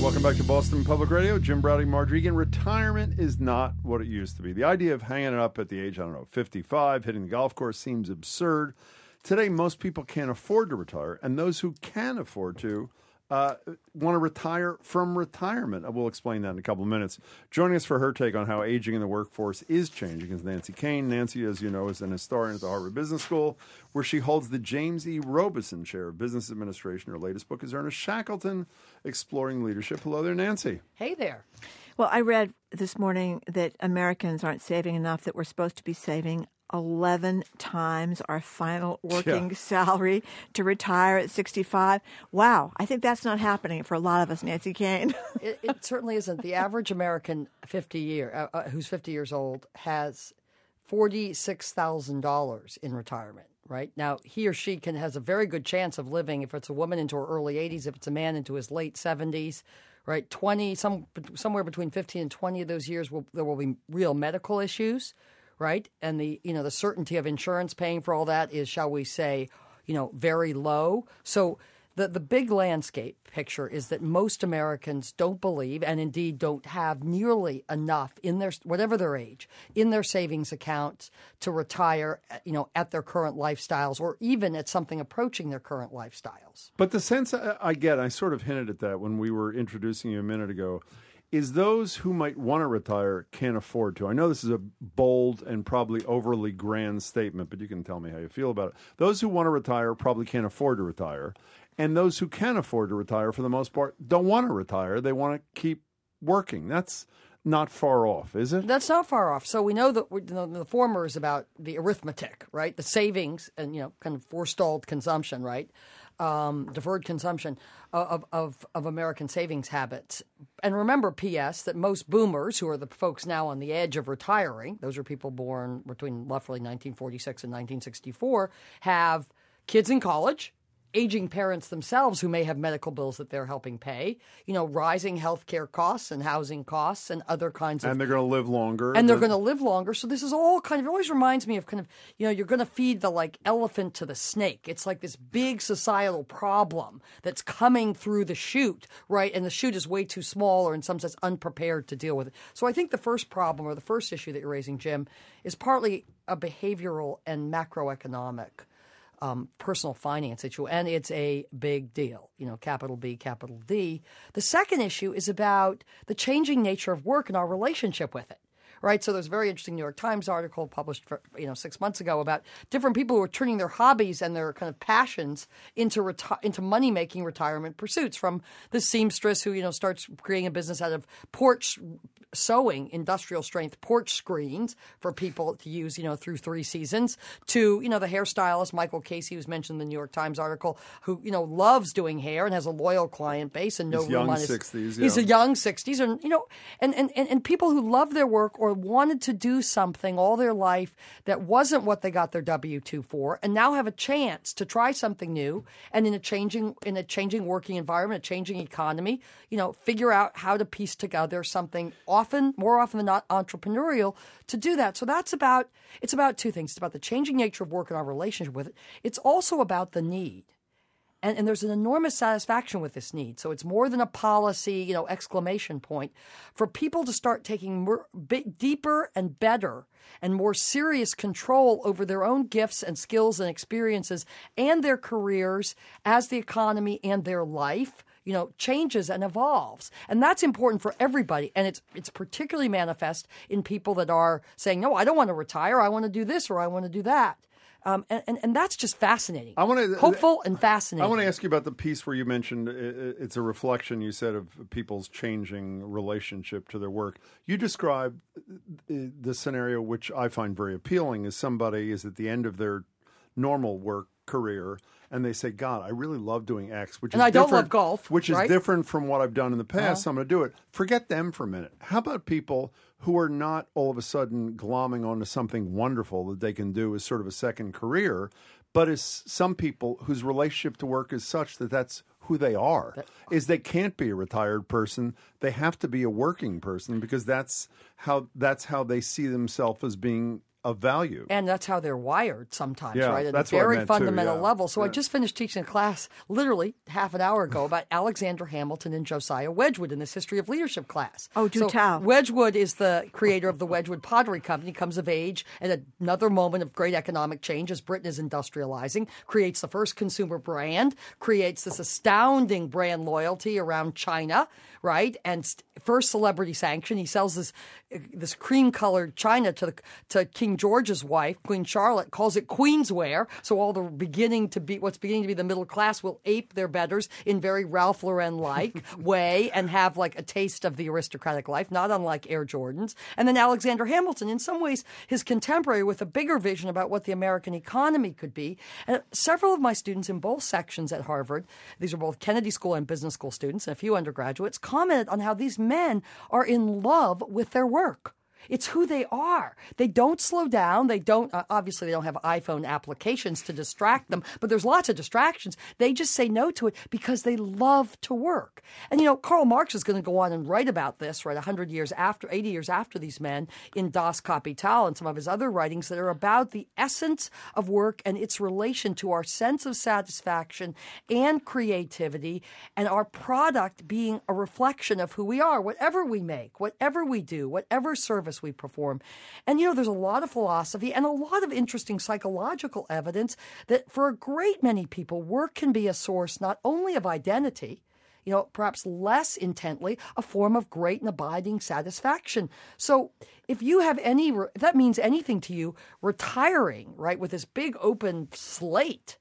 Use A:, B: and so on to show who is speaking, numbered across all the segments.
A: Welcome back to Boston Public Radio. Jim Browdy, Marge Egan. Retirement is not what it used to be. The idea of hanging it up at the age, 55, hitting the golf course seems absurd. Today, most people can't afford to retire, and those who can afford to want to retire from retirement. We'll explain that in a couple of minutes. Joining us for her take on how aging in the workforce is changing is Nancy Koehn. Nancy, as you know, is an historian at the Harvard Business School, where she holds the James E. Robeson Chair of Business Administration. Her latest book is Ernest Shackleton, Exploring Leadership. Hello there, Nancy.
B: Hey there.
C: Well, I read this morning that Americans aren't saving enough, that we're supposed to be saving 11 times our final working salary to retire at 65. Wow. I think that's not happening for a lot of us, Nancy Koehn.
B: It certainly isn't. The average American who's 50 years old has $46,000 in retirement, right? Now, he or she has a very good chance of living, if it's a woman, into her early 80s, if it's a man, into his late 70s, right? Somewhere between 15 and 20 of those years, there will be real medical issues, right? And the certainty of insurance paying for all that is, shall we say, very low. So the big landscape picture is that most Americans don't believe, and indeed don't have nearly enough in their, whatever their age, in their savings accounts to retire, at their current lifestyles, or even at something approaching their current lifestyles.
A: But the sense I get, I sort of hinted at that when we were introducing you a minute ago, is those who might want to retire can't afford to. I know this is a bold and probably overly grand statement, but you can tell me how you feel about it. Those who want to retire probably can't afford to retire. And those who can afford to retire, for the most part, don't want to retire. They want to keep working. That's not far off, is it?
B: That's not far off. So we know that the former is about the arithmetic, right? The savings and, kind of forestalled consumption, right? Deferred consumption of American savings habits. And remember, P.S., that most boomers, who are the folks now on the edge of retiring, those are people born between roughly 1946 and 1964, have kids in college, aging parents themselves who may have medical bills that they're helping pay, rising healthcare costs and housing costs and other kinds of...
A: And they're going to live longer.
B: And they're going to live longer. So this is all kind of... It always reminds me of you're going to feed the, elephant to the snake. It's like this big societal problem that's coming through the chute, right? And the chute is way too small, or in some sense unprepared to deal with it. So I think the first problem, or the first issue that you're raising, Jim, is partly a behavioral and macroeconomic personal finance issue, and it's a big deal, capital B, capital D. The second issue is about the changing nature of work and our relationship with it. Right, so there's a very interesting New York Times article published 6 months ago about different people who are turning their hobbies and their kind of passions into money-making retirement pursuits. From the seamstress who starts creating a business out of porch sewing, industrial strength porch screens for people to use through 3 seasons, to the hairstylist Michael Casey, who's mentioned in the New York Times article, who loves doing hair and has a loyal client base and no room on his
A: 60s.
B: He's a young 60s, and people who love their work or wanted to do something all their life that wasn't what they got their W-2 for, and now have a chance to try something new, and in a changing working environment, a changing economy, figure out how to piece together something more often than not entrepreneurial to do that. So it's about 2 things. It's about the changing nature of work and our relationship with it. It's also about the need. And there's an enormous satisfaction with this need. So it's more than a policy, exclamation point, for people to start taking deeper and better and more serious control over their own gifts and skills and experiences and their careers as the economy and their life changes and evolves. And that's important for everybody. And it's particularly manifest in people that are saying, no, I don't want to retire. I want to do this or I want to do that. And that's just fascinating. Hopeful and fascinating.
A: I want to ask you about the piece where you mentioned it's a reflection, you said, of people's changing relationship to their work. You described the scenario, which I find very appealing, as somebody is at the end of their normal work career, and they say, God, I really love doing X, which is
B: I don't love golf,
A: which is different from what I've done in the past, so I'm going to do it. Forget them for a minute. How about people who are not all of a sudden glomming onto something wonderful that they can do as sort of a second career, but as some people whose relationship to work is such that that's who they are, is they can't be a retired person. They have to be a working person because that's how they see themselves as being of value.
B: And that's how they're wired sometimes,
A: Yeah,
B: right? At
A: that's
B: a
A: what I
B: very
A: meant too,
B: fundamental
A: yeah.
B: level. So I
A: Yeah.
B: just finished teaching a class literally half an hour ago about Alexander Hamilton and Josiah Wedgwood in this history of leadership class.
C: Oh, do tell.
B: Wedgwood is the creator of the Wedgwood Pottery Company, comes of age at another moment of great economic change as Britain is industrializing, creates the first consumer brand, creates this astounding brand loyalty around China, right? And first celebrity sanction. He sells this cream-colored china to King George's wife, Queen Charlotte, calls it Queensware. So all what's beginning to be the middle class will ape their betters in very Ralph Lauren-like way and have like a taste of the aristocratic life, not unlike Air Jordans. And then Alexander Hamilton, in some ways, his contemporary with a bigger vision about what the American economy could be. And several of my students in both sections at Harvard, these are both Kennedy School and Business School students, and a few undergraduates, commented on how these men are in love with their work. It's who they are. They don't slow down. They don't, obviously, they don't have iPhone applications to distract them, but there's lots of distractions. They just say no to it because they love to work. And, Karl Marx is going to go on and write about this, right, 100 years after, 80 years after these men in Das Kapital and some of his other writings that are about the essence of work and its relation to our sense of satisfaction and creativity and our product being a reflection of who we are, whatever we make, whatever we do, whatever service we perform. And, there's a lot of philosophy and a lot of interesting psychological evidence that for a great many people, work can be a source not only of identity, perhaps less intently, a form of great and abiding satisfaction. So if that means anything to you, retiring, right, with this big open slate,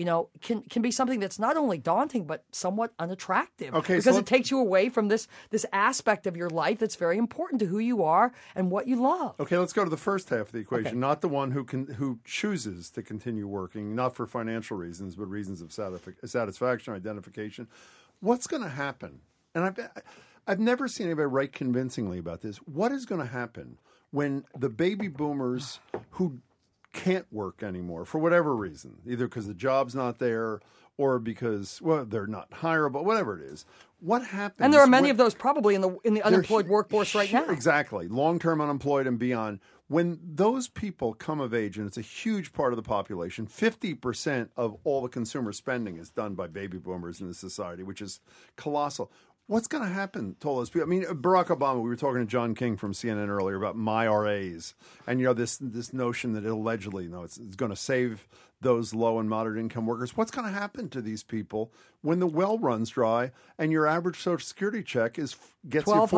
B: can be something that's not only daunting but somewhat unattractive.
A: Okay,
B: because it takes you away from this aspect of your life that's very important to who you are and what you love.
A: Okay, let's go to the first half of the equation.
B: Okay.
A: Not the one who chooses to continue working, not for financial reasons, but reasons of satisfaction, identification. What's going to happen? And I've never seen anybody write convincingly about this. What is going to happen when the baby boomers who can't work anymore for whatever reason, either because the job's not there or because, they're not hireable, whatever it is. What happens?
B: And there are many of those probably in the unemployed workforce right now.
A: Exactly. Long-term unemployed and beyond. When those people come of age, and it's a huge part of the population, 50% of all the consumer spending is done by baby boomers in the society, which is colossal. What's going to happen to all those people? I mean, Barack Obama, we were talking to John King from CNN earlier about MyRAs, and this notion that allegedly, it's going to save those low and moderate income workers. What's going to happen to these people when the well runs dry and your average Social Security check gets you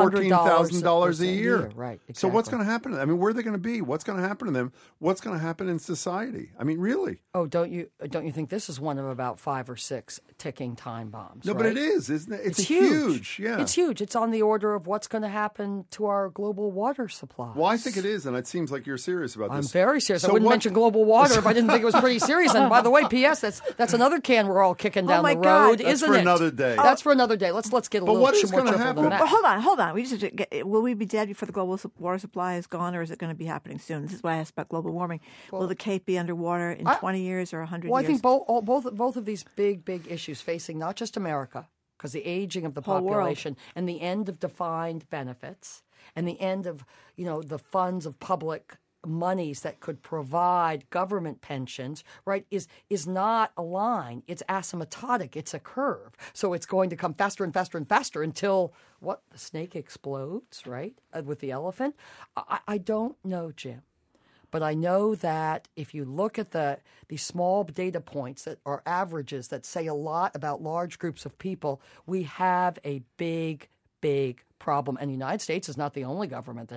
A: $14,000 a year?
B: Right. Exactly.
A: So what's going to happen to them? I mean, where are they going to be? What's going to happen to them? What's going to happen in society? I mean, really?
B: Oh, don't you think this is one of about 5 or 6 ticking time bombs?
A: No,
B: right?
A: but it is, isn't it? It's
B: huge.
A: Yeah,
B: it's huge. It's on the order of what's going to happen to our global water supply.
A: Well, I think it is, and it seems like you're serious about this.
B: I'm very serious.
A: So
B: I wouldn't mention global water if I didn't think it was pretty serious. And by the way, P.S. That's another can we're all kicking down the road,
C: God.
A: That's
B: isn't
A: for
B: it?
A: another day.
B: That's for another day. Let's get a little
A: what is
B: more
A: gonna
B: triple
A: happen?
B: than that.
C: But hold on. We just have to will we be dead before the global water supply is gone, or is it going to be happening soon? This is why I asked about global warming. Will the Cape be underwater in 20 years or 100
B: Well,
C: years?
B: I think both of these big issues facing not just America, because the aging of the
C: Whole
B: population and the end of defined benefits and the end of the funds of public monies that could provide government pensions, right, is not a line. It's asymptotic. It's a curve. So it's going to come faster and faster and faster until, the snake explodes, right, with the elephant? I don't know, Jim. But I know that if you look at these small data points that are averages that say a lot about large groups of people, we have a big problem. And the United States is not the only government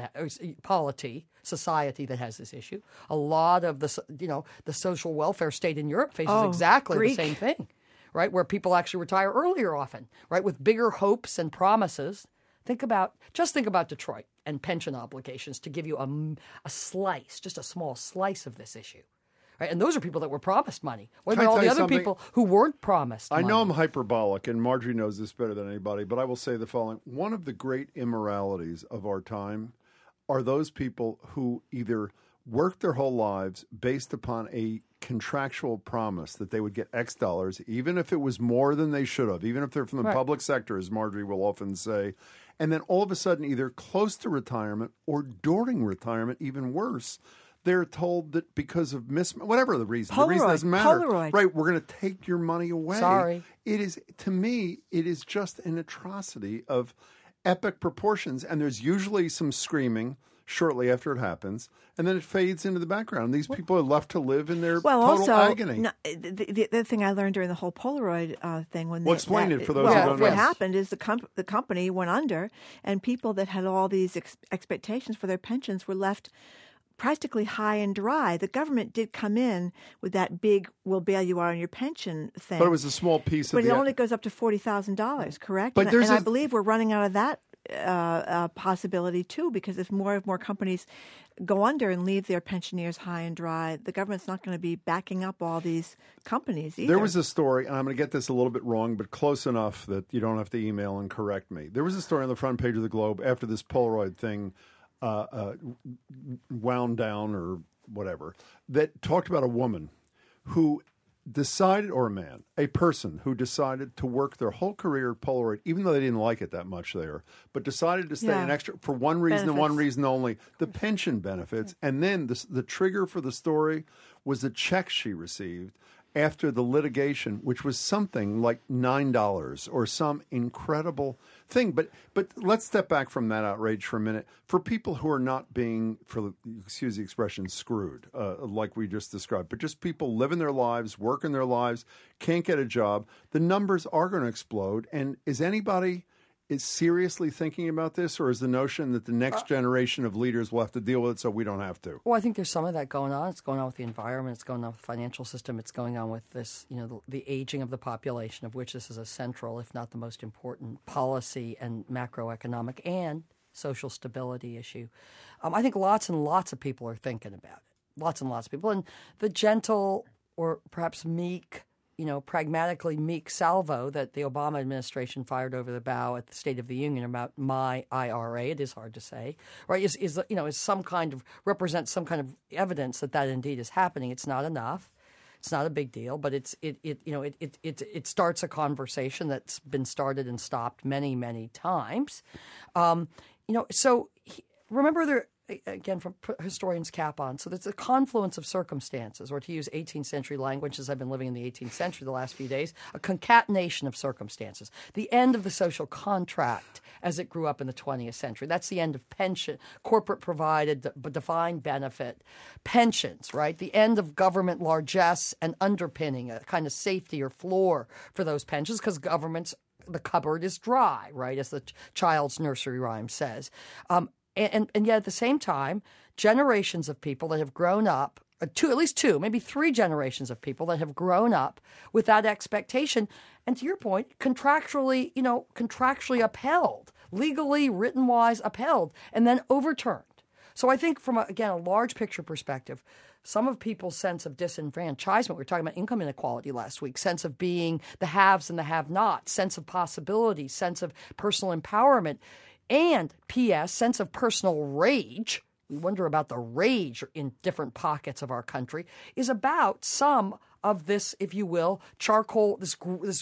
B: society that has this issue. A lot of the social welfare state in Europe faces exactly the same thing, right? Where people actually retire earlier often, right? With bigger hopes and promises. Think about Detroit and pension obligations to give you a slice, just a small slice of this issue. Right? And those are people that were promised money. What about all the other people who weren't promised money?
A: I know I'm hyperbolic, and Marjorie knows this better than anybody, but I will say the following. One of the great immoralities of our time are those people who either worked their whole lives based upon a contractual promise that they would get X dollars, even if it was more than they should have, even if they're from the public sector, as Marjorie will often say, and then all of a sudden, either close to retirement or during retirement, even worse, they're told that because of whatever the reason doesn't matter.
C: Polaroid.
A: Right, we're going to take your money away.
B: Sorry.
A: It is, to me, it is just an atrocity of epic proportions, and there's usually some screaming shortly after it happens, and then it fades into the background. These people are left to live in their total agony.
C: The other thing I learned during the whole Polaroid thing,
A: explain it for those who don't know.
C: What happened is the company went under, and people that had all these expectations for their pensions were left practically high and dry. The government did come in with that big "we'll bail you out on your pension" thing,
A: but it was a small piece.
C: But it only goes up to $40,000, correct?
A: But
C: I believe we're running out of that possibility too, because if more and more companies go under and leave their pensioners high and dry, the government's not going to be backing up all these companies either.
A: There was a story, and I'm going to get this a little bit wrong, but close enough that you don't have to email and correct me. There was a story on the front page of the Globe after this Polaroid thing wound down or whatever, that talked about a woman who decided, or a person who decided to work their whole career at Polaroid, even though they didn't like it that much there, but decided to stay an extra for one reason and one reason only, the pension benefits. And then the trigger for the story was the check she received after the litigation, which was something like $9 or some incredible thing. But let's step back from that outrage for a minute. For people who are not being, excuse the expression, screwed, like we just described, but just people living their lives, working their lives, can't get a job, the numbers are going to explode. And is anybody seriously thinking about this, or is the notion that the next generation of leaders will have to deal with it so we don't have to?
B: Well, I think there's some of that going on. It's going on with the environment. It's going on with the financial system. It's going on with this, the aging of the population, of which this is a central, if not the most important, policy and macroeconomic and social stability issue. I think lots and lots of people are thinking about it. Lots and lots of people. And the gentle or perhaps meek, pragmatically meek salvo that the Obama administration fired over the bow at the State of the Union about my IRA, it is hard to say, right? Is some kind of represents some kind of evidence that indeed is happening. It's not enough. It's not a big deal, but it starts a conversation that's been started and stopped many, many times. Remember there. Again, from historians' cap on. So there's a confluence of circumstances, or to use 18th century language, as I've been living in the 18th century the last few days, a concatenation of circumstances. The end of the social contract as it grew up in the 20th century. That's the end of pension, corporate provided, defined benefit, pensions, right? The end of government largesse and underpinning, a kind of safety or floor for those pensions, because the cupboard is dry, right, as the child's nursery rhyme says. And yet at the same time, generations of people that have grown up, at least two, maybe three generations of people that have grown up with that expectation, and to your point, contractually upheld, legally, written-wise upheld, and then overturned. So I think from, a large picture perspective, some of people's sense of disenfranchisement, we were talking about income inequality last week, sense of being the haves and the have-nots, sense of possibility, sense of personal empowerment, and P.S., sense of personal rage, we wonder about the rage in different pockets of our country, is about some of this, if you will, charcoal, this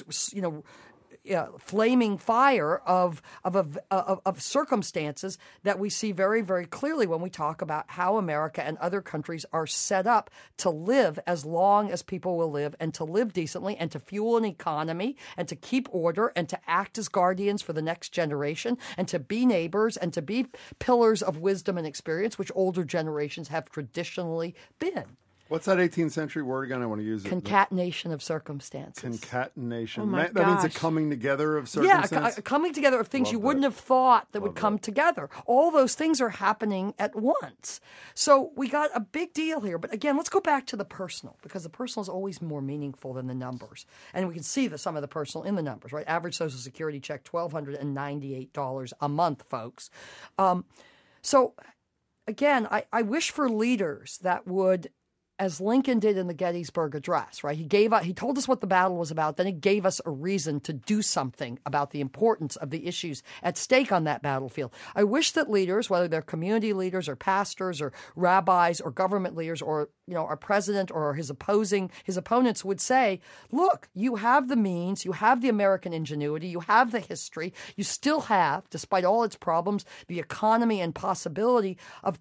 B: flaming fire of circumstances that we see very, very clearly when we talk about how America and other countries are set up to live as long as people will live, and to live decently, and to fuel an economy, and to keep order, and to act as guardians for the next generation, and to be neighbors, and to be pillars of wisdom and experience, which older generations have traditionally been.
A: What's that 18th century word again? I want to use it.
B: Concatenation of circumstances.
A: Concatenation.
C: Oh
A: that means a coming together of circumstances?
B: Yeah, a coming together of things you wouldn't have thought that would come together. All those things are happening at once. So we got a big deal here. But again, let's go back to the personal, because the personal is always more meaningful than the numbers. And we can see some of the personal in the numbers, right? Average Social Security check, $1,298 a month, folks. So again, I wish for leaders that would as Lincoln did in the Gettysburg Address, right? He told us what the battle was about, then he gave us a reason to do something about the importance of the issues at stake on that battlefield. I wish that leaders, whether they're community leaders or pastors or rabbis or government leaders or, our president or his opponents would say, look, you have the means, you have the American ingenuity, you have the history, you still have, despite all its problems, the economy and possibility of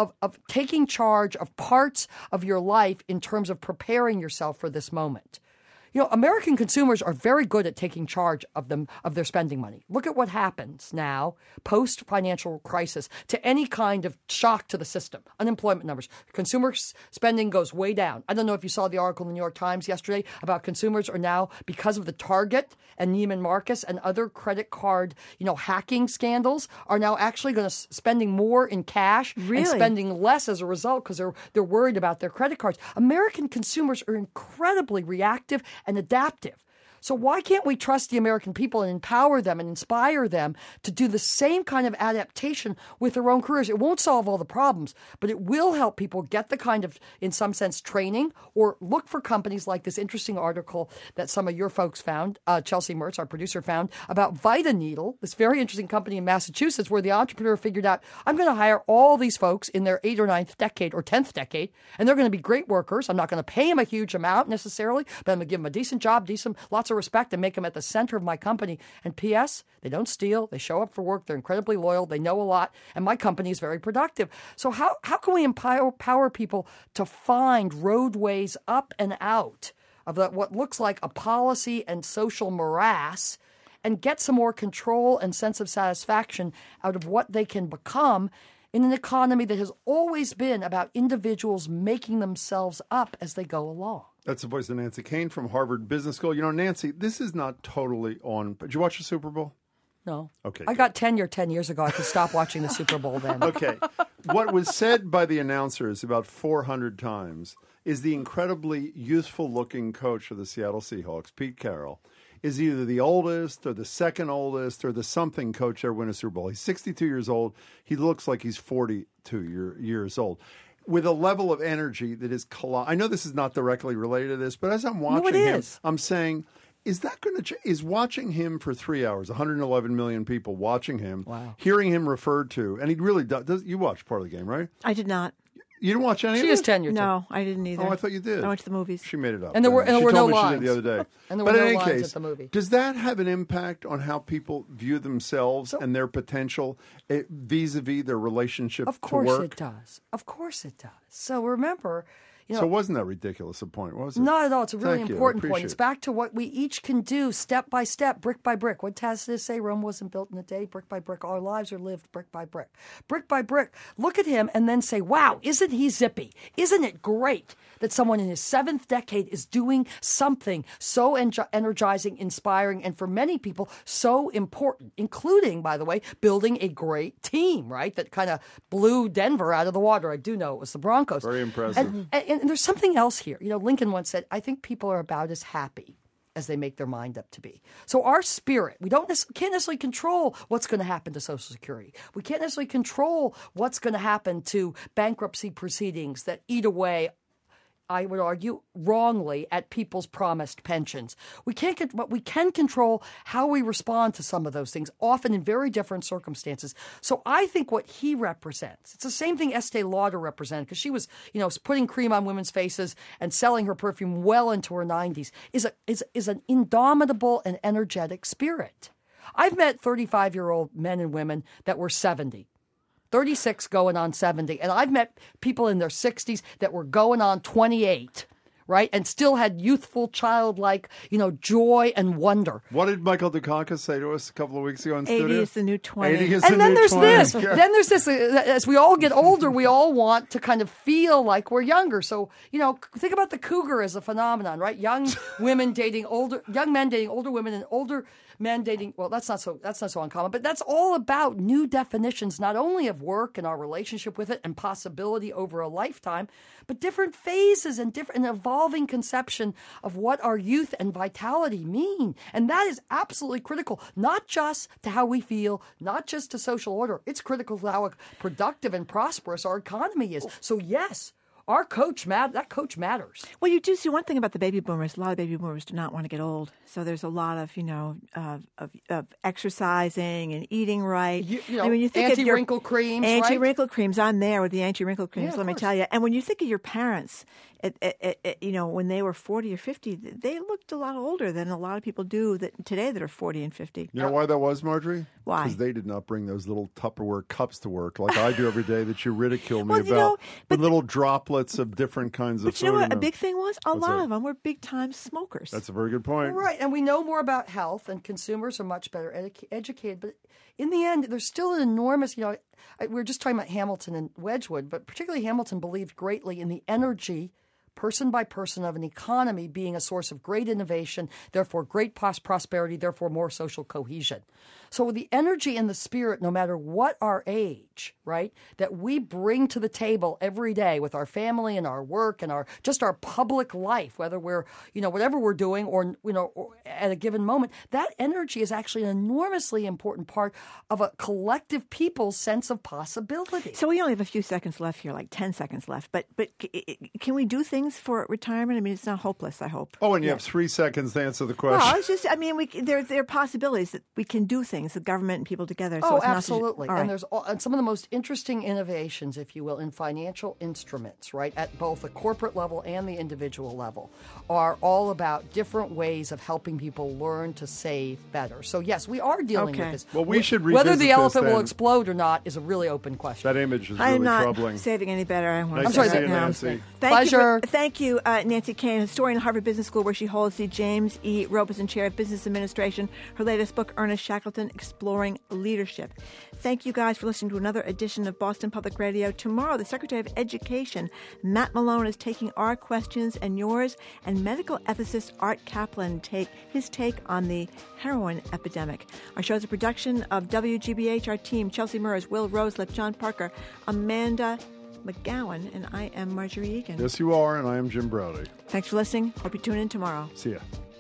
B: taking charge of parts of your life in terms of preparing yourself for this moment. American consumers are very good at taking charge of their spending money. Look at what happens now, post-financial crisis, to any kind of shock to the system. Unemployment numbers. Consumer spending goes way down. I don't know if you saw the article in the New York Times yesterday about consumers are now, because of the Target and Neiman Marcus and other credit card, hacking scandals, are now actually going to spending more in cash and spending less as a result because they're worried about their credit cards. American consumers are incredibly reactive and adaptive. So why can't we trust the American people and empower them and inspire them to do the same kind of adaptation with their own careers? It won't solve all the problems, but it will help people get the kind of, in some sense, training, or look for companies like this interesting article that some of your folks found, Chelsea Mertz, our producer, found about VitaNeedle, this very interesting company in Massachusetts where the entrepreneur figured out, I'm going to hire all these folks in their 8th or 9th decade or 10th decade, and they're going to be great workers. I'm not going to pay them a huge amount necessarily, but I'm going to give them a decent job, lots of respect, and make them at the center of my company. And P.S., they don't steal. They show up for work. They're incredibly loyal. They know a lot. And my company is very productive. So how can we empower people to find roadways up and out of what looks like a policy and social morass and get some more control and sense of satisfaction out of what they can become in an economy that has always been about individuals making themselves up as they go along?
A: That's the voice of Nancy Kane from Harvard Business School. Nancy, this is not totally on. Did you watch the Super Bowl?
B: No.
A: Okay.
B: I got tenure 10 years ago. I could stop watching the Super Bowl then.
A: Okay. What was said by the announcers about 400 times is the incredibly youthful-looking coach of the Seattle Seahawks, Pete Carroll, is either the oldest or the second oldest or the something coach ever win a Super Bowl. He's 62 years old. He looks like he's 42 years old, with a level of energy that is I know this is not directly related to this, but as I'm watching him, I'm saying, is that going to is watching him for 3 hours, 111 million people watching him, hearing him referred to, and he really does. You watched part of the game, right?
C: I did not.
A: You didn't watch any of it?
B: She is tenure.
C: No, I didn't either.
A: Oh, I thought you did.
C: I went to the movies.
A: She made it up.
B: And there were no lines.
A: She did the other day.
B: And there were no lines at the movie.
A: Does that have an impact on how people view themselves and their potential vis-a-vis their relationship to work?
B: Of course it does. Of course it does. So remember...
A: So wasn't that ridiculous a point, was it?
B: Not at all. It's a really
A: Thank you.
B: important
A: I
B: point. It's back to what we each can do step by step, brick by brick. What Tacitus say? Rome wasn't built in a day, brick by brick. Our lives are lived brick by brick. Brick by brick. Look at him and then say, wow, isn't he zippy? Isn't it great that someone in his 7th decade is doing something so energizing, inspiring, and for many people, so important, including, by the way, building a great team, right? That kind of blew Denver out of the water. I do know it was the Broncos.
A: Very impressive.
B: And there's something else here. Lincoln once said, I think people are about as happy as they make their mind up to be. So our spirit, we can't necessarily control what's going to happen to Social Security. We can't necessarily control what's going to happen to bankruptcy proceedings that eat away, I would argue, wrongly at people's promised pensions. But we can control how we respond to some of those things, often in very different circumstances. So I think what he represents, it's the same thing Estee Lauder represented, because she was, putting cream on women's faces and selling her perfume well into her 90s, is an indomitable and energetic spirit. I've met 35-year-old men and women that were 70. 36 going on 70. And I've met people in their 60s that were going on 28, right? And still had youthful, childlike, joy and wonder.
A: What did Michael Dukakis say to us a couple of weeks ago in studio?
C: 80 is the new 20.
A: 80 is
B: and
A: the
B: then
A: new
B: there's
A: 20.
B: this.
A: Yeah.
B: Then there's this. As we all get older, we all want to kind of feel like we're younger. So, think about the cougar as a phenomenon, right? Young men dating older women, and older men dating, well, that's not so uncommon, but that's all about new definitions, not only of work and our relationship with it and possibility over a lifetime, but different phases and an evolving conception of what our youth and vitality mean. And that is absolutely critical, not just to how we feel, not just to social order. It's critical to how productive and prosperous our economy is. So yes, our coach that coach matters.
C: Well, you do see one thing about the baby boomers. A lot of baby boomers do not want to get old. So there's a lot of, of exercising and eating right.
B: I mean, you think anti-wrinkle creams,
C: anti-wrinkle creams. I'm there with the anti-wrinkle creams,
B: Yeah,
C: let me tell you. And when you think of your parents, when they were 40 or 50, they looked a lot older than a lot of people do today that are 40 and 50.
A: You know why that was, Marjorie?
C: Why?
A: Because they did not bring those little Tupperware cups to work like I do every day that you ridicule me
C: Well,
A: about. With little droplets of different kinds of
C: But you know what
A: sodium.
C: a big thing was? A lot
A: that?
C: of them were big-time smokers.
A: That's a very good point.
B: Right, and we know more about health, and consumers are much better educated. But in the end, there's still an enormous, we were just talking about Hamilton and Wedgwood, but particularly Hamilton believed greatly in the energy, person by person, of an economy being a source of great innovation, therefore great prosperity, therefore more social cohesion. So the energy and the spirit, no matter what our age, right, that we bring to the table every day with our family and our work and our public life, whether we're, whatever we're doing or at a given moment, that energy is actually an enormously important part of a collective people's sense of possibility.
C: So we only have a few seconds left here, like 10 seconds left. But can we do things for retirement? I mean, it's not hopeless, I hope.
A: Oh, and you have 3 seconds to answer the question.
C: Well, it's just, there are possibilities that we can do things, the government and people together. So it's
B: absolutely.
C: Not
B: and there's some of the most interesting innovations, if you will, in financial instruments, right, at both the corporate level and the individual level, are all about different ways of helping people learn to save better. So, yes, we are dealing with this.
A: Well, we should
B: Whether
A: revisit
B: the elephant
A: this,
B: will
A: then.
B: explode or not is a really open question.
A: That image is
C: I'm
A: really
C: not
A: troubling.
C: saving any better. I want
A: Nice
C: to
A: to
C: say
A: see
C: that
A: you,
C: now.
A: Nancy.
B: Pleasure.
C: Thank you, Nancy Kane, historian at Harvard Business School, where she holds the James E. Robeson Chair of Business Administration. Her latest book, Ernest Shackleton, Exploring Leadership. Thank you guys for listening to another edition of Boston Public Radio. Tomorrow, the Secretary of Education, Matt Malone, is taking our questions and yours, and medical ethicist Art Kaplan his take on the heroin epidemic. Our show is a production of WGBH. Our team, Chelsea Murs, Will Roselip, John Parker, Amanda McGowan, and I am Marjorie Egan.
A: Yes, you are, and I am Jim Browdy.
C: Thanks for listening. Hope you tune in tomorrow.
A: See ya.